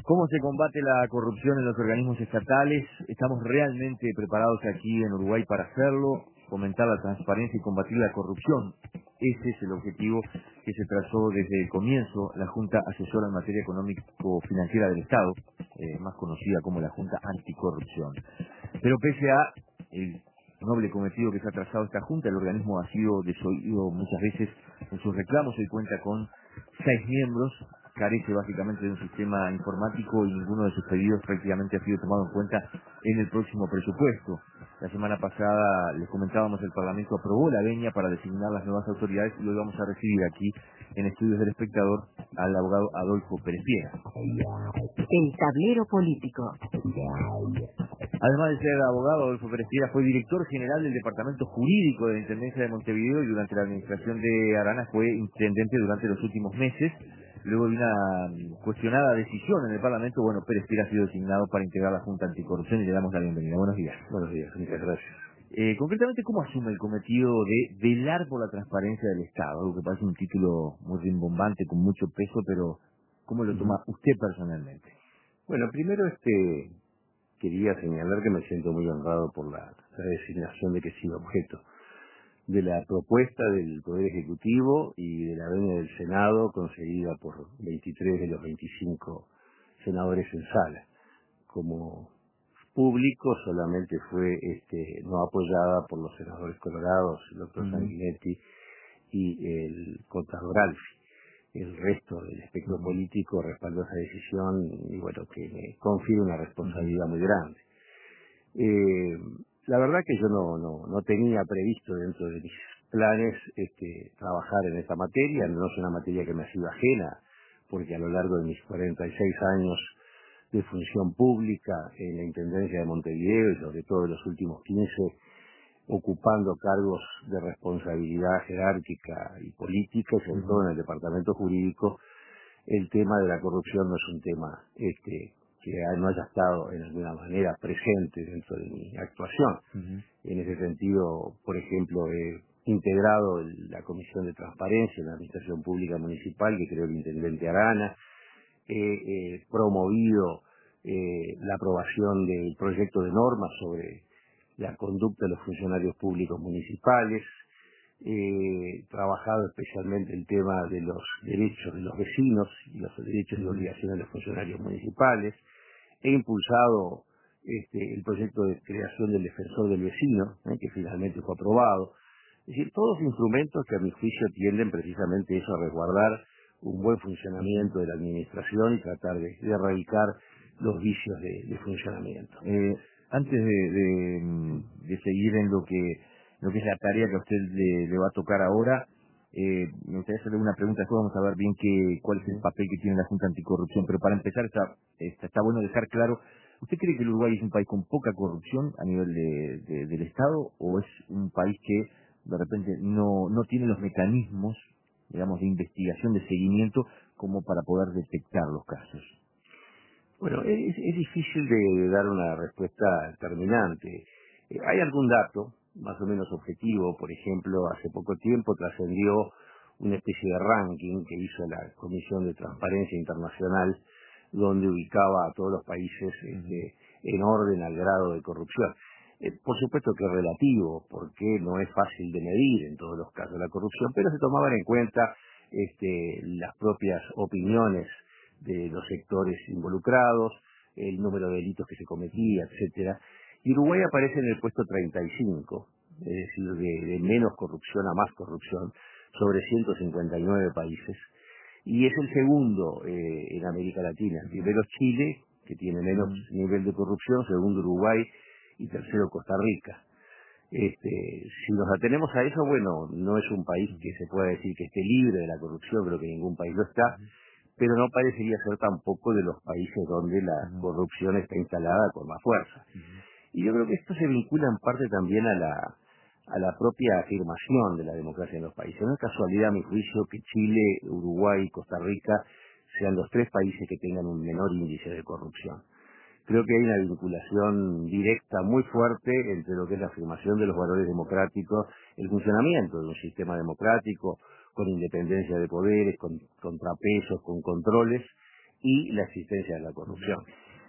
¿Cómo se combate la corrupción en los organismos estatales? ¿Estamos realmente preparados aquí en Uruguay para hacerlo? Fomentar la transparencia y combatir la corrupción. Ese es el objetivo que se trazó desde el comienzo la Junta Asesora en Materia Económico-Financiera del Estado, más conocida como la Junta Anticorrupción. Pero pese a el noble cometido que se ha trazado esta Junta, el organismo ha sido desoído muchas veces en sus reclamos. Hoy cuenta con 6 miembros, carece básicamente de un sistema informático y ninguno de sus pedidos prácticamente ha sido tomado en cuenta en el próximo presupuesto. La semana pasada, les comentábamos, el Parlamento aprobó la venia para designar las nuevas autoridades y hoy vamos a recibir aquí, en Estudios del Espectador, al abogado Adolfo Pérez Piera. El tablero político. Además de ser abogado, Adolfo Pérez Piera fue director general del Departamento Jurídico de la Intendencia de Montevideo y durante la administración de Arana fue intendente durante los últimos meses. Luego de una cuestionada decisión en el Parlamento, Pérez Piera ha sido designado para integrar la Junta Anticorrupción y le damos la bienvenida. Buenos días. Buenos días, muchas gracias. Concretamente, ¿cómo asume el cometido de velar por la transparencia del Estado? Algo que parece un título muy rimbombante, con mucho peso, pero ¿cómo lo toma usted personalmente? Bueno, primero quería señalar que me siento muy honrado por la designación de que he sido objeto de la propuesta del Poder Ejecutivo y de la venia del Senado conseguida por 23 de los 25 senadores en sala. Como público solamente fue no apoyada por los senadores colorados, el doctor Sanguinetti y el contador Alfi. El resto del espectro político respaldó esa decisión y que me confiere una responsabilidad muy grande. La verdad que yo no tenía previsto dentro de mis planes trabajar en esta materia. No es una materia que me ha sido ajena, porque a lo largo de mis 46 años de función pública en la Intendencia de Montevideo y sobre todo en los últimos 15, ocupando cargos de responsabilidad jerárquica y política, y sobre todo en el departamento jurídico, el tema de la corrupción no es un tema que no haya estado en alguna manera presente dentro de mi actuación. En ese sentido, por ejemplo, he integrado la Comisión de Transparencia en la Administración Pública Municipal, que creó el intendente Arana. He promovido la aprobación del proyecto de normas sobre la conducta de los funcionarios públicos municipales. He trabajado especialmente el tema de los derechos de los vecinos y los derechos y obligaciones de los funcionarios municipales. He impulsado el proyecto de creación del defensor del vecino, que finalmente fue aprobado. Es decir, todos instrumentos que a mi juicio tienden precisamente eso, a resguardar un buen funcionamiento de la administración y tratar de erradicar los vicios de funcionamiento. Antes de seguir en lo que es la tarea que a usted le va a tocar ahora, me gustaría hacerle una pregunta. Después vamos a ver bien cuál es el papel que tiene la Junta Anticorrupción, pero para empezar está bueno dejar claro, ¿usted cree que el Uruguay es un país con poca corrupción a nivel del Estado o es un país que de repente no tiene los mecanismos, digamos, de investigación, de seguimiento, como para poder detectar los casos? Bueno, es difícil de dar una respuesta terminante. Hay algún dato más o menos objetivo. Por ejemplo, hace poco tiempo trascendió una especie de ranking que hizo la Comisión de Transparencia Internacional, donde ubicaba a todos los países en orden al grado de corrupción. Por supuesto que es relativo, porque no es fácil de medir en todos los casos la corrupción, pero se tomaban en cuenta las propias opiniones de los sectores involucrados, el número de delitos que se cometía, etcétera. Y Uruguay aparece en el puesto 35, es decir, de menos corrupción a más corrupción, sobre 159 países. Y es el segundo en América Latina. Primero Chile, que tiene menos nivel de corrupción, segundo Uruguay y tercero Costa Rica. Si nos atenemos a eso, no es un país que se pueda decir que esté libre de la corrupción, creo que ningún país lo está, pero no parecería ser tampoco de los países donde la corrupción está instalada con más fuerza. Y yo creo que esto se vincula en parte también a la propia afirmación de la democracia en los países. No es casualidad, a mi juicio, que Chile, Uruguay y Costa Rica sean los 3 países que tengan un menor índice de corrupción. Creo que hay una vinculación directa muy fuerte entre lo que es la afirmación de los valores democráticos, el funcionamiento de un sistema democrático con independencia de poderes, con contrapesos, con controles, y la existencia de la corrupción.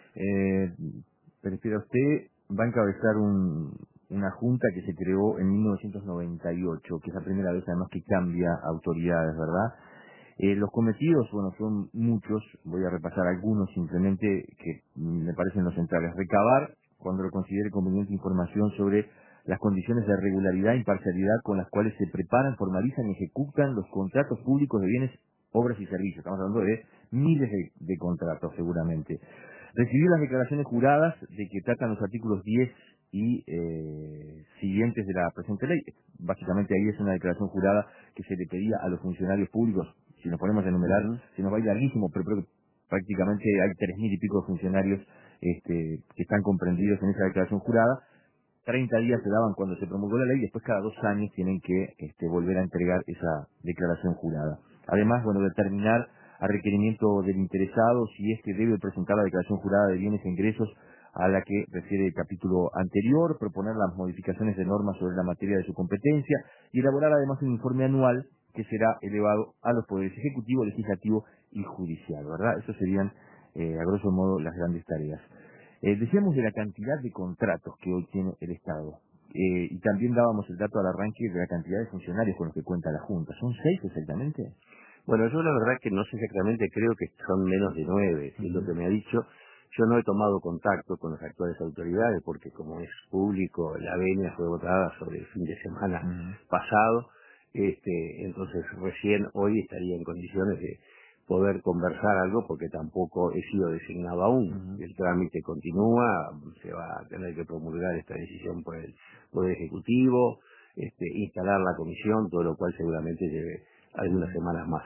Pero usted va a encabezar una junta que se creó en 1998, que es la primera vez además que cambia autoridades, ¿verdad? Los cometidos, bueno, son muchos, voy a repasar algunos simplemente que me parecen los centrales. Recabar, cuando lo considere conveniente, información sobre las condiciones de regularidad e imparcialidad con las cuales se preparan, formalizan y ejecutan los contratos públicos de bienes, obras y servicios. Estamos hablando de miles de contratos seguramente. Recibir las declaraciones juradas de que tratan los artículos 10 y siguientes de la presente ley. Básicamente ahí es una declaración jurada que se le pedía a los funcionarios públicos. Si nos ponemos a enumerar, se nos va a ir larguísimo, pero creo que prácticamente hay 3.000 y pico de funcionarios que están comprendidos en esa declaración jurada. 30 días se daban cuando se promulgó la ley, y después cada 2 años tienen que volver a entregar esa declaración jurada. Además, bueno, determinar a requerimiento del interesado si es que debe presentar la declaración jurada de bienes e ingresos a la que refiere el capítulo anterior, proponer las modificaciones de normas sobre la materia de su competencia y elaborar además un informe anual que será elevado a los poderes ejecutivo, legislativo y judicial, ¿verdad? Esas serían, a grosso modo, las grandes tareas. Decíamos de la cantidad de contratos que hoy tiene el Estado, y también dábamos el dato al arranque de la cantidad de funcionarios con los que cuenta la Junta. ¿Son 6 exactamente? Bueno, yo la verdad que no sé exactamente, creo que son menos de 9, es lo que me ha dicho. Yo no he tomado contacto con las actuales autoridades porque como es público, la venia fue votada sobre el fin de semana pasado, entonces recién hoy estaría en condiciones de poder conversar algo porque tampoco he sido designado aún. El trámite continúa, se va a tener que promulgar esta decisión por el Poder Ejecutivo, instalar la comisión, todo lo cual seguramente lleve algunas semanas más.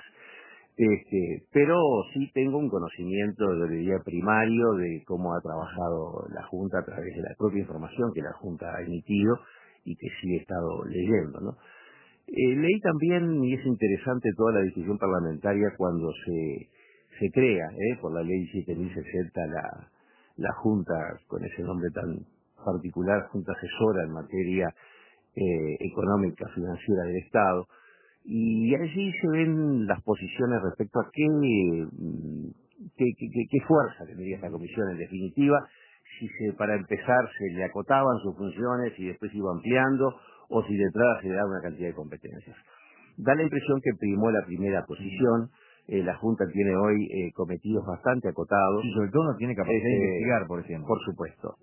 Pero sí tengo un conocimiento, yo diría, primario de cómo ha trabajado la Junta a través de la propia información que la Junta ha emitido y que sí he estado leyendo, ¿no? Leí también, y es interesante, toda la discusión parlamentaria cuando se crea, por la ley 7060, la Junta, con ese nombre tan particular, Junta Asesora en materia económica, financiera del Estado, y allí se ven las posiciones respecto a qué fuerza tendría esta comisión en definitiva, si para empezar se le acotaban sus funciones y después iba ampliando, o si de entrada se le daba una cantidad de competencias. Da la impresión que primó la primera posición. La Junta tiene hoy cometidos bastante acotados. Y sobre todo no tiene capacidad de investigar, por ejemplo. Por supuesto.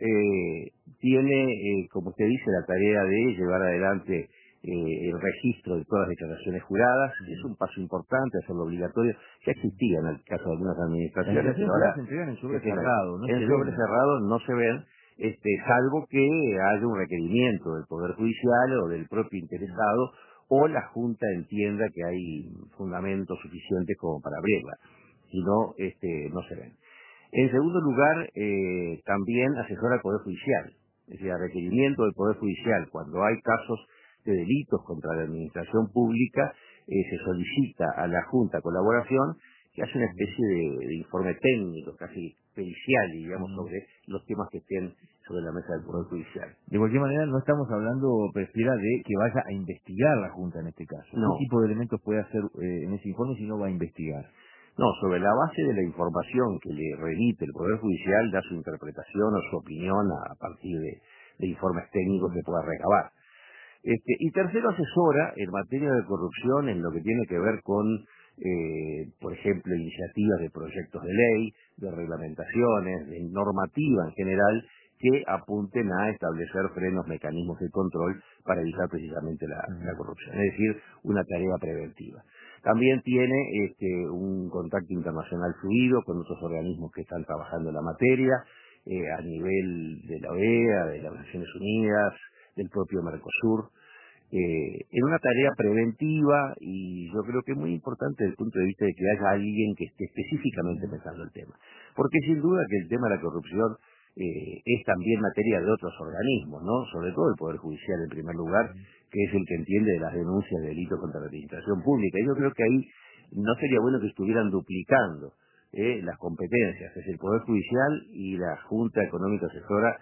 Tiene, como usted dice, la tarea de llevar adelante el registro de todas las declaraciones juradas. Es un paso importante, hacerlo obligatorio. Ya existía en el caso de algunas administraciones. Las declaraciones juradas se entregan en sobre cerrado, ¿no? En sobre cerrado no se ven, salvo que haya un requerimiento del Poder Judicial o del propio interesado, o la Junta entienda que hay fundamentos suficientes como para abrirla. Si no, no se ven. En segundo lugar, también asesora al Poder Judicial. Es decir, a requerimiento del Poder Judicial, cuando hay casos de delitos contra la administración pública, se solicita a la Junta colaboración, que hace una especie de informe técnico, casi pericial, digamos, sobre los temas que estén sobre la mesa del Poder Judicial. De cualquier manera, no estamos hablando, prefiera, de que vaya a investigar la Junta en este caso. No. ¿Qué tipo de elementos puede hacer en ese informe si no va a investigar? No, sobre la base de la información que le remite el Poder Judicial, da su interpretación o su opinión a partir de informes técnicos que pueda recabar. Y tercero, asesora en materia de corrupción en lo que tiene que ver con, por ejemplo, iniciativas de proyectos de ley, de reglamentaciones, de normativa en general, que apunten a establecer frenos, mecanismos de control para evitar precisamente la corrupción. Es decir, una tarea preventiva. También tiene un contacto internacional fluido con otros organismos que están trabajando en la materia, a nivel de la OEA, de las Naciones Unidas, del propio Mercosur, en una tarea preventiva, y yo creo que es muy importante desde el punto de vista de que haya alguien que esté específicamente pensando el tema. Porque sin duda que el tema de la corrupción es también materia de otros organismos, ¿no? Sobre todo el Poder Judicial en primer lugar, que es el que entiende de las denuncias de delitos contra la administración pública. Y yo creo que ahí no sería bueno que estuvieran duplicando las competencias, es decir, el Poder Judicial y la Junta Económica Asesora,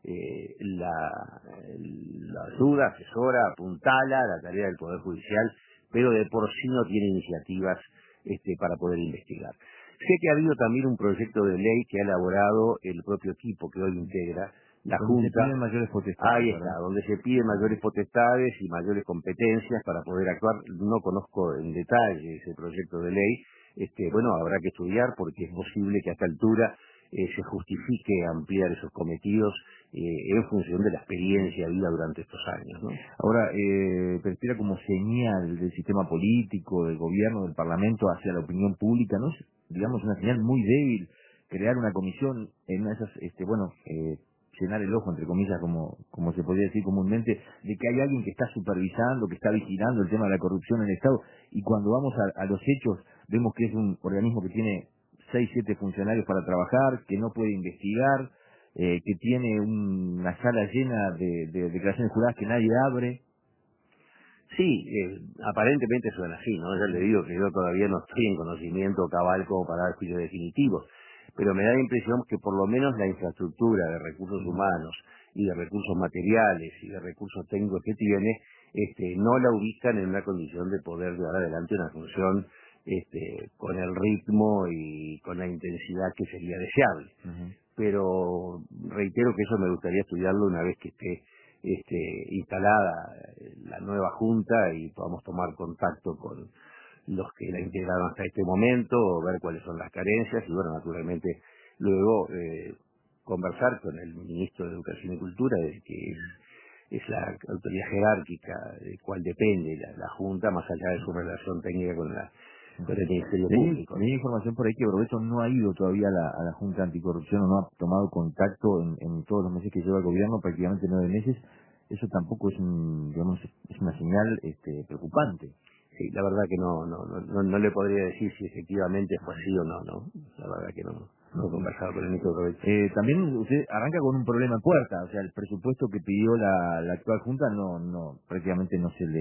la ayuda, asesora, apuntala la tarea del Poder Judicial, pero de por sí no tiene iniciativas para poder investigar. Sé que ha habido también un proyecto de ley que ha elaborado el propio equipo que hoy integra la donde Junta. se piden mayores potestades. Ahí está, donde se piden mayores potestades y mayores competencias para poder actuar. No conozco en detalle ese proyecto de ley. Bueno, habrá que estudiar porque es posible que a esta altura se justifique ampliar esos cometidos en función de la experiencia vivida durante estos años, ¿no? Ahora, perspira como señal del sistema político, del gobierno, del parlamento hacia la opinión pública, ¿no es, digamos, una señal muy débil crear una comisión en una de esas, llenar el ojo, entre comillas, como se podría decir comúnmente, de que hay alguien que está supervisando, que está vigilando el tema de la corrupción en el Estado, y cuando vamos a los hechos, vemos que es un organismo que tiene 6, 7 funcionarios para trabajar, que no puede investigar, que tiene una sala llena de declaraciones juradas que nadie abre. Sí, aparentemente suena así, ¿no? Ya le digo que yo todavía no estoy en conocimiento cabal como para dar juicios definitivos, pero me da la impresión que por lo menos la infraestructura de recursos humanos y de recursos materiales y de recursos técnicos que tiene, no la ubican en una condición de poder llevar adelante una función con el ritmo y con la intensidad que sería deseable. Pero reitero que eso me gustaría estudiarlo una vez que esté instalada la nueva junta y podamos tomar contacto con los que la integraron hasta este momento, ver cuáles son las carencias y bueno, naturalmente luego conversar con el ministro de Educación y Cultura, que es la autoridad jerárquica de cual depende la junta, más allá de su relación técnica con el Ministerio Público. Hay información por ahí que Brobeto no ha ido todavía a la Junta Anticorrupción o no ha tomado contacto en todos los meses que lleva el gobierno, prácticamente 9 meses. Eso tampoco es es una señal preocupante. Sí, la verdad que no le podría decir si efectivamente fue así o no. La verdad que no he conversado con el ministro Brobeto. También usted arranca con un problema en puerta, o sea, el presupuesto que pidió la actual Junta prácticamente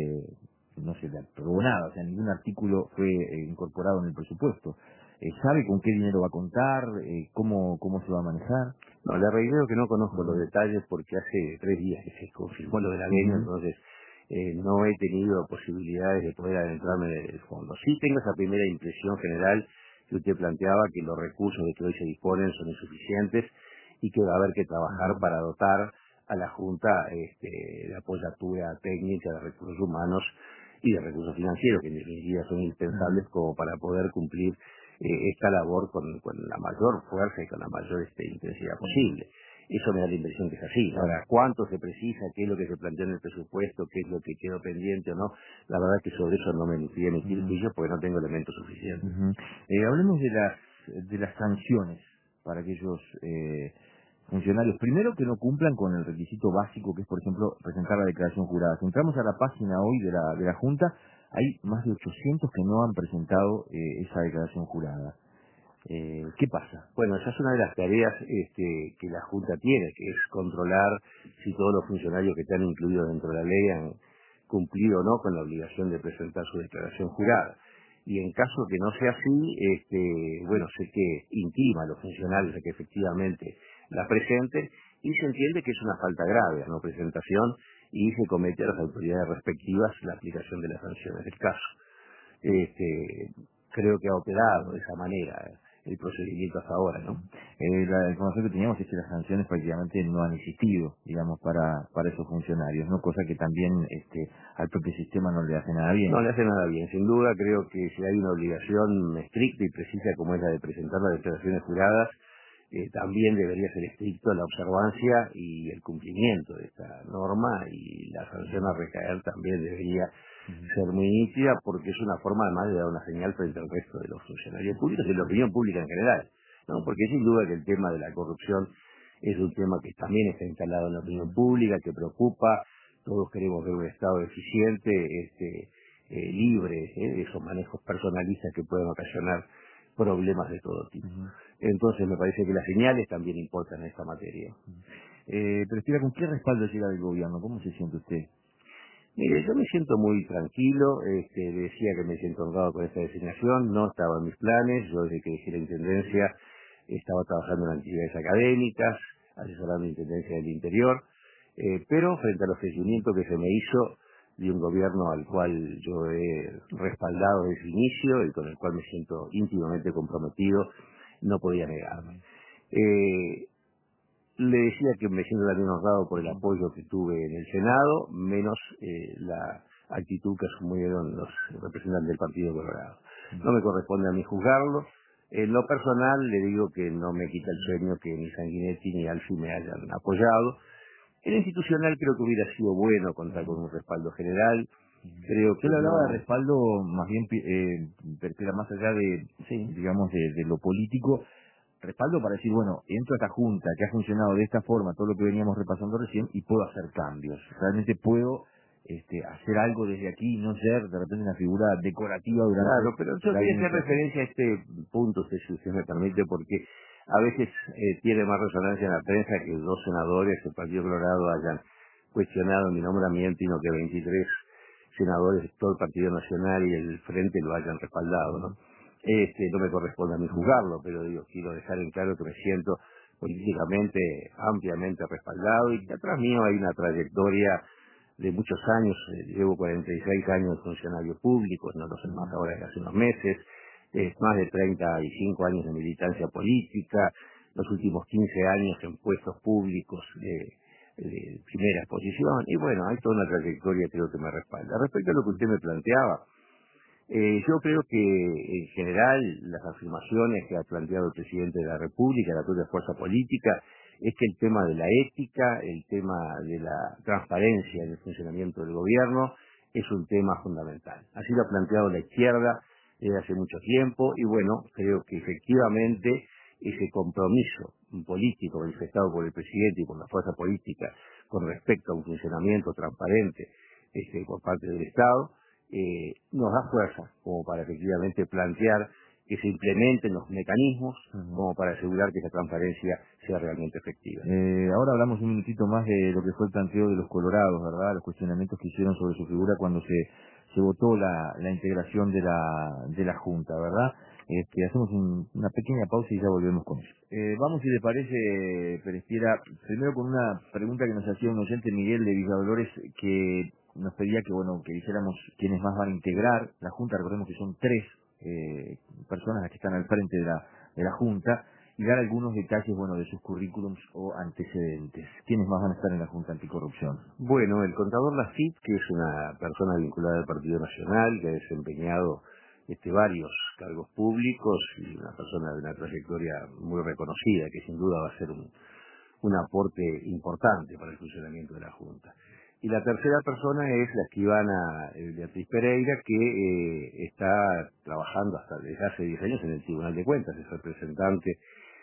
no se le aprobó nada, o sea, ningún artículo fue incorporado en el presupuesto. ¿Sabe con qué dinero va a contar? ¿Cómo se va a manejar? No, le reitero que no conozco los detalles porque hace 3 días que se confirmó lo de la venia, entonces no he tenido posibilidades de poder adentrarme en el fondo. Sí tengo esa primera impresión general que usted planteaba, que los recursos de que hoy se disponen son insuficientes y que va a haber que trabajar para dotar a la Junta de apoyatura técnica, de recursos humanos y de recursos financieros, que en definitiva son indispensables como para poder cumplir esta labor con la mayor fuerza y con la mayor intensidad posible. Eso me da la impresión que es así. Ahora, ¿cuánto se precisa? ¿Qué es lo que se planteó en el presupuesto? ¿Qué es lo que quedó pendiente o no? La verdad es que sobre eso no me fui a emitir juicio porque no tengo elementos suficientes. Hablemos de las sanciones para aquellos funcionarios. Primero, que no cumplan con el requisito básico, que es, por ejemplo, presentar la declaración jurada. Si entramos a la página hoy de la Junta, hay más de 800 que no han presentado esa declaración jurada. ¿Qué pasa? Bueno, esa es una de las tareas que la Junta tiene, que es controlar si todos los funcionarios que están incluidos dentro de la ley han cumplido o no con la obligación de presentar su declaración jurada. Y en caso que no sea así, bueno, sé que intima a los funcionarios a que efectivamente la presenten y se entiende que es una falta grave la no presentación y se comete a las autoridades respectivas la aplicación de las sanciones del caso. Creo que ha operado de esa manera el procedimiento hasta ahora, ¿no? La información que teníamos es que las sanciones prácticamente no han existido, digamos, para esos funcionarios, ¿no? Cosa que también al propio sistema no le hace nada bien. No le hace nada bien, sin duda. Creo que si hay una obligación estricta y precisa como es la de presentar las declaraciones juradas, también debería ser estricto la observancia y el cumplimiento de esta norma, y la sanción a recaer también debería ser muy nítida, porque es una forma además de dar una señal frente al resto de los funcionarios públicos y la opinión pública en general, ¿no? Porque sin duda que el tema de la corrupción es un tema que también está instalado en la opinión pública, que preocupa. Todos queremos ver un Estado eficiente, libre de esos manejos personalistas que pueden ocasionar problemas de todo tipo. Entonces me parece que las señales también importan en esta materia. Pero espera, ¿con qué respaldo llega del gobierno? ¿Cómo se siente usted? Mire, yo me siento muy tranquilo, decía que me siento honrado con esta designación, no estaba en mis planes. Yo desde que dejé la Intendencia estaba trabajando en actividades académicas, asesorando la Intendencia del Interior, pero frente al ofrecimiento que se me hizo de un gobierno al cual yo he respaldado desde el inicio y con el cual me siento íntimamente comprometido, no podía negarme. Le decía que me siento también honrado por el apoyo que tuve en el Senado, menos la actitud que asumieron los representantes del Partido Colorado. No me corresponde a mí juzgarlo. En lo personal le digo que no me quita el sueño que ni Sanguinetti ni Alfi me hayan apoyado. En lo institucional creo que hubiera sido bueno contar con un respaldo general. Creo que Yo le hablaba no... de respaldo más bien, pero más allá de, Sí. digamos, de lo político, respaldo para decir, bueno, entro a esta junta que ha funcionado de esta forma, todo lo que veníamos repasando recién, y puedo hacer cambios. Realmente puedo hacer algo desde aquí y no ser de repente una figura decorativa durante Claro, pero yo la quería hacer administración. referencia a este punto, si usted me permite, porque a veces tiene más resonancia en la prensa que dos senadores del Partido Colorado hayan cuestionado mi nombramiento y no que 23 senadores de todo el Partido Nacional y el Frente lo hayan respaldado, ¿no? No me corresponde a mí juzgarlo, pero digo, quiero dejar en claro que me siento políticamente ampliamente respaldado y que atrás mío hay una trayectoria de muchos años, llevo 46 años de funcionario público, no lo sé más ahora que hace unos meses, más de 35 años de militancia política, los últimos 15 años en puestos públicos de primera posición, y bueno, hay toda una trayectoria creo que me respalda. Respecto a lo que usted me planteaba, yo creo que en general las afirmaciones que ha planteado el presidente de la República, la propia fuerza política, es que el tema de la ética, el tema de la transparencia en el funcionamiento del gobierno es un tema fundamental. Así lo ha planteado la izquierda desde hace mucho tiempo y bueno, creo que efectivamente ese compromiso político manifestado por el presidente y por la fuerza política con respecto a un funcionamiento transparente por parte del Estado, nos da fuerza como para efectivamente plantear que se implementen los mecanismos como para asegurar que esa transparencia sea realmente efectiva. Ahora hablamos un minutito más de lo que fue el planteo de los colorados, ¿verdad? Los cuestionamientos que hicieron sobre su figura cuando se votó la integración de la Junta, ¿verdad? Hacemos una pequeña pausa y ya volvemos con eso. Vamos, si le parece, Perespiera, primero con una pregunta que nos hacía un oyente, Miguel de Villadolores, que nos pedía que, bueno, que dijéramos quiénes más van a integrar la Junta. Recordemos que son 3 personas las que están al frente de la Junta, y dar algunos detalles, bueno, de sus currículums o antecedentes. ¿Quiénes más van a estar en la Junta Anticorrupción? Bueno, el contador Lafitte, que es una persona vinculada al Partido Nacional, que ha desempeñado varios cargos públicos y una persona de una trayectoria muy reconocida, que sin duda va a ser un aporte importante para el funcionamiento de la Junta. Y la tercera persona es la escribana Beatriz Pereira, que está trabajando desde hace 10 años en el Tribunal de Cuentas, es representante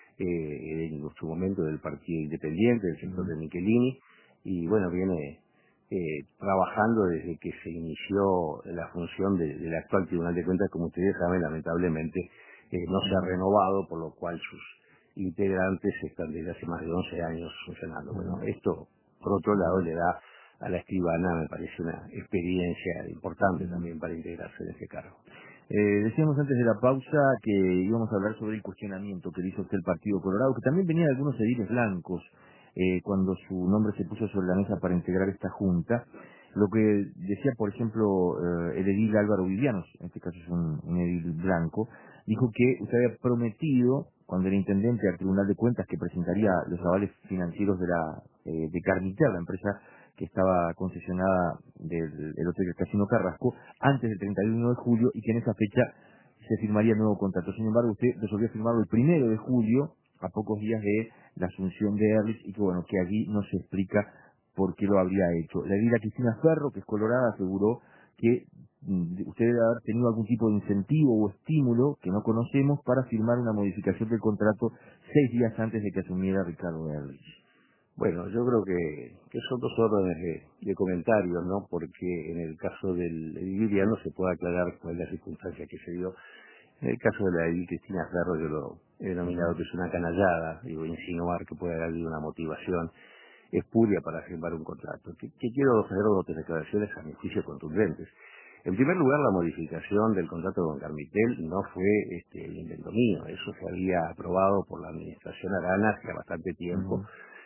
en su momento del Partido Independiente, del sector de Michelini, y bueno, viene trabajando desde que se inició la función del actual Tribunal de Cuentas. Como ustedes saben, lamentablemente no se ha renovado, por lo cual sus integrantes están desde hace más de 11 años funcionando. Bueno, esto, por otro lado, le da a la escribana, me parece, una experiencia importante también para integrarse en ese cargo. Decíamos antes de la pausa que íbamos a hablar sobre el cuestionamiento que le hizo usted el Partido Colorado, que también venía de algunos ediles blancos, cuando su nombre se puso sobre la mesa para integrar esta junta. Lo que decía, por ejemplo, el edil Álvaro Vivianos, en este caso es un edil blanco, dijo que usted había prometido, cuando era intendente, al Tribunal de Cuentas, que presentaría los avales financieros de Carmitel, la empresa que estaba concesionada del Hotel Casino Carrasco, antes del 31 de julio, y que en esa fecha se firmaría el nuevo contrato. Sin embargo, usted resolvió firmarlo el 1 de julio, a pocos días de la asunción de Ehrlich, y que bueno, que allí no se explica por qué lo habría hecho. La edila Cristina Ferro, que es colorada, aseguró que usted debe haber tenido algún tipo de incentivo o estímulo que no conocemos para firmar una modificación del contrato 6 días antes de que asumiera Ricardo Ehrlich. Bueno, yo creo que son dos órdenes de comentarios, ¿no? Porque en el caso del edil Viviano se puede aclarar cuál es la circunstancia que se dio. En el caso de la edil Cristina Ferro, yo lo he denominado que es una canallada, digo, insinuar que puede haber habido una motivación espuria para firmar un contrato. Que quiero hacer dos declaraciones a mi juicio contundentes. En primer lugar, la modificación del contrato con Carmitel no fue el invento mío, eso se había aprobado por la administración Arana hace bastante tiempo.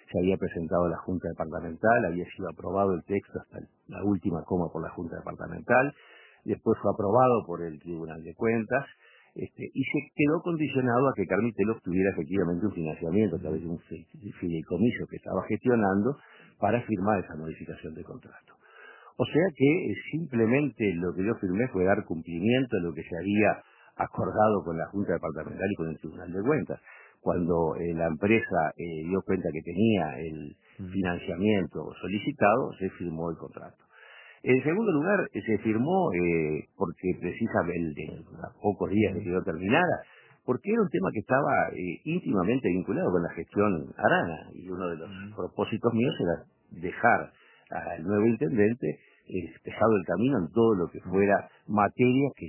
se había presentado a la Junta Departamental, había sido aprobado el texto hasta la última coma por la Junta Departamental, después fue aprobado por el Tribunal de Cuentas, y se quedó condicionado a que Carmitello obtuviera efectivamente un financiamiento a través de un fideicomiso que estaba gestionando para firmar esa modificación de contrato. O sea que simplemente lo que yo firmé fue dar cumplimiento a lo que se había acordado con la Junta Departamental y con el Tribunal de Cuentas. Cuando la empresa dio cuenta que tenía el financiamiento solicitado, se firmó el contrato. En segundo lugar, se firmó porque precisamente a pocos días de que yo terminara, porque era un tema que estaba íntimamente vinculado con la gestión Arana, y uno de los propósitos míos era dejar al nuevo intendente despejado el camino en todo lo que fuera materia que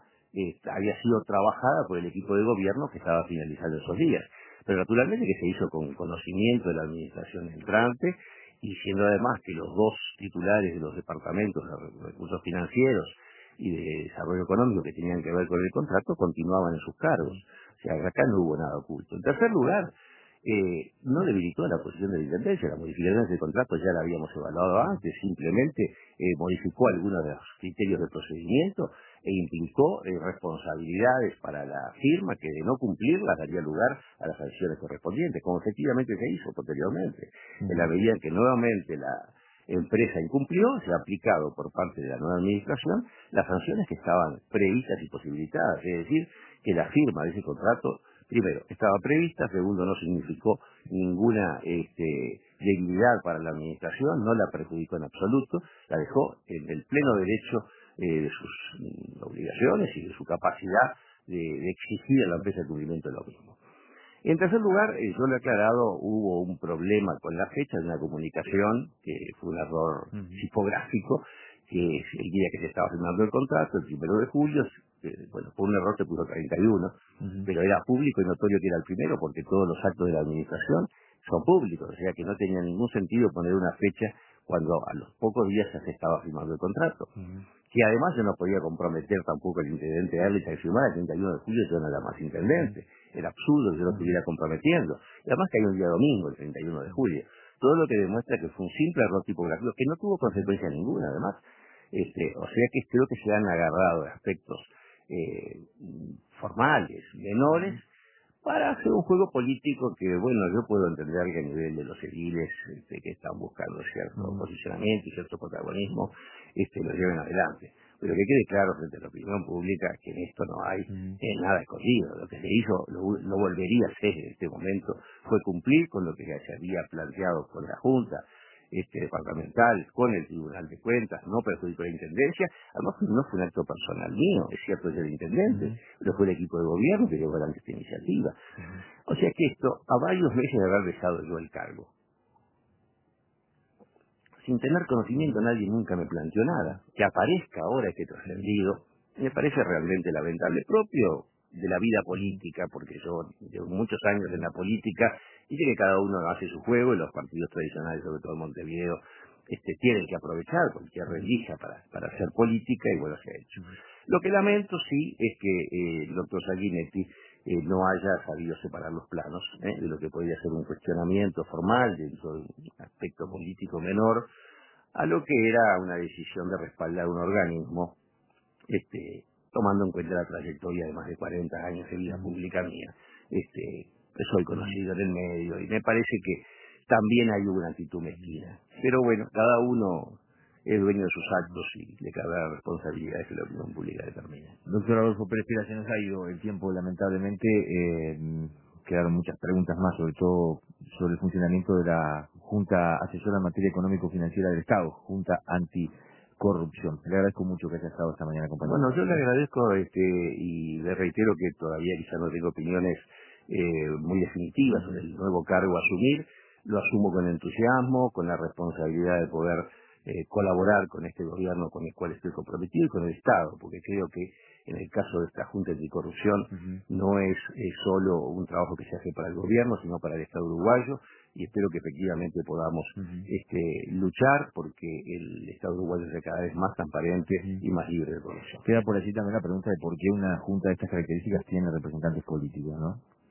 había sido trabajada por el equipo de gobierno que estaba finalizando esos días. Pero naturalmente que se hizo con conocimiento de la administración entrante, y siendo además que los dos titulares de los departamentos de recursos financieros y de desarrollo económico que tenían que ver con el contrato continuaban en sus cargos. O sea, acá no hubo nada oculto. En tercer lugar, no debilitó la posición de la intendencia. La modificación del contrato ya la habíamos evaluado antes, simplemente modificó algunos de los criterios de procedimiento e implicó responsabilidades para la firma que de no cumplirlas daría lugar a las sanciones correspondientes, como efectivamente se hizo posteriormente. En la medida en que nuevamente la empresa incumplió, se ha aplicado por parte de la nueva administración las sanciones que estaban previstas y posibilitadas, es decir, que la firma de ese contrato, primero, estaba prevista, segundo, no significó ninguna debilidad para la administración, no la perjudicó en absoluto, la dejó en el pleno derecho de sus obligaciones y de su capacidad de exigir a la empresa el cumplimiento de lo mismo. En tercer lugar, yo lo he aclarado, hubo un problema con la fecha de una comunicación, que fue un error tipográfico, que el día que se estaba firmando el contrato, el 1 de julio, bueno, por un error se puso 31, pero era público y notorio que era el primero, porque todos los actos de la administración son públicos, o sea que no tenía ningún sentido poner una fecha cuando a los pocos días ya se estaba firmando el contrato. Que además yo no podía comprometer tampoco al intendente Erlich a que firmara el 31 de julio, yo no era más intendente. Era absurdo que yo lo estuviera comprometiendo. Y además que hay un día domingo, el 31 de julio. Todo lo que demuestra que fue un simple error tipográfico, que no tuvo consecuencia ninguna, además. O sea que creo que se han agarrado de aspectos formales, menores, para hacer un juego político que, bueno, yo puedo entender que a nivel de los ediles que están buscando cierto posicionamiento y cierto protagonismo, lo lleven adelante. Pero que quede claro frente a la opinión pública que en esto no hay nada escondido. Lo que se hizo, lo volvería a hacer en este momento, fue cumplir con lo que ya se había planteado con la Junta departamental, con el Tribunal de Cuentas, no perjudicó la Intendencia. Además no fue un acto personal mío, es cierto, es el intendente, pero fue el equipo de gobierno que llevó adelante esta iniciativa. O sea que esto, a varios meses de haber dejado yo el cargo, sin tener conocimiento, nadie nunca me planteó nada. Que aparezca ahora este trascendido me parece realmente lamentable, propio de la vida política, porque yo llevo muchos años en la política y sé que cada uno hace su juego y los partidos tradicionales, sobre todo en Montevideo, tienen que aprovechar cualquier rendija para hacer política, y bueno, se ha hecho. Lo que lamento sí es que el doctor Sanguinetti no haya sabido separar los planos de lo que podría ser un cuestionamiento formal dentro de un aspecto político menor a lo que era una decisión de respaldar un organismo tomando en cuenta la trayectoria de más de 40 años de vida pública mía. Soy conocido en el medio y me parece que también hay una actitud mezquina. Pero bueno, cada uno es dueño de sus actos y le cabe la responsabilidad de que la opinión pública determine. Doctor Adolfo Pérez Piera, se nos ha ido el tiempo, lamentablemente. Quedaron muchas preguntas más, sobre todo sobre el funcionamiento de la Junta Asesora en Materia Económico-Financiera del Estado, Junta Anticorrupción. Le agradezco mucho que haya estado esta mañana acompañado. Bueno, yo le agradezco y le reitero que todavía quizá no tengo opiniones muy definitivas sobre el nuevo cargo a asumir. Lo asumo con entusiasmo, con la responsabilidad de poder colaborar con este gobierno con el cual estoy comprometido y con el Estado, porque creo que en el caso de esta Junta Anticorrupción no es solo un trabajo que se hace para el gobierno, sino para el Estado uruguayo, y espero que efectivamente podamos luchar porque el Estado uruguayo sea cada vez más transparente y más libre de corrupción. Queda por allí también la pregunta de por qué una Junta de estas características tiene representantes políticos, ¿no?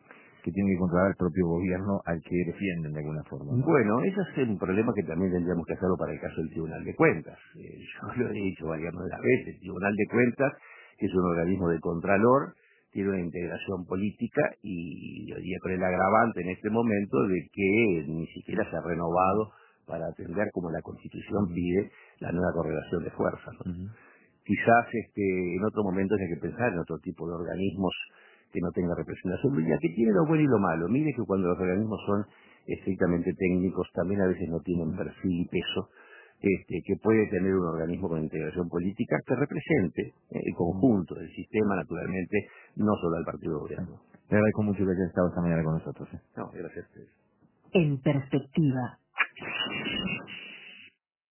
que tiene que controlar el propio gobierno al que defienden de alguna forma, ¿no? Bueno, ese es un problema que también tendríamos que hacerlo para el caso del Tribunal de Cuentas. Yo lo he dicho varias veces, el Tribunal de Cuentas, que es un organismo de contralor, tiene una integración política y yo diría con el agravante en este momento de que ni siquiera se ha renovado para atender como la Constitución pide la nueva correlación de fuerzas, ¿no? Quizás en otro momento haya que pensar en otro tipo de organismos que no tenga representación, ya que tiene lo bueno y lo malo. Mire que cuando los organismos son estrictamente técnicos, también a veces no tienen perfil y peso que puede tener un organismo con integración política que represente el conjunto del sistema, naturalmente, no solo al partido de gobierno. Le agradezco mucho que haya estado esta mañana con nosotros. No, gracias a ustedes. En perspectiva.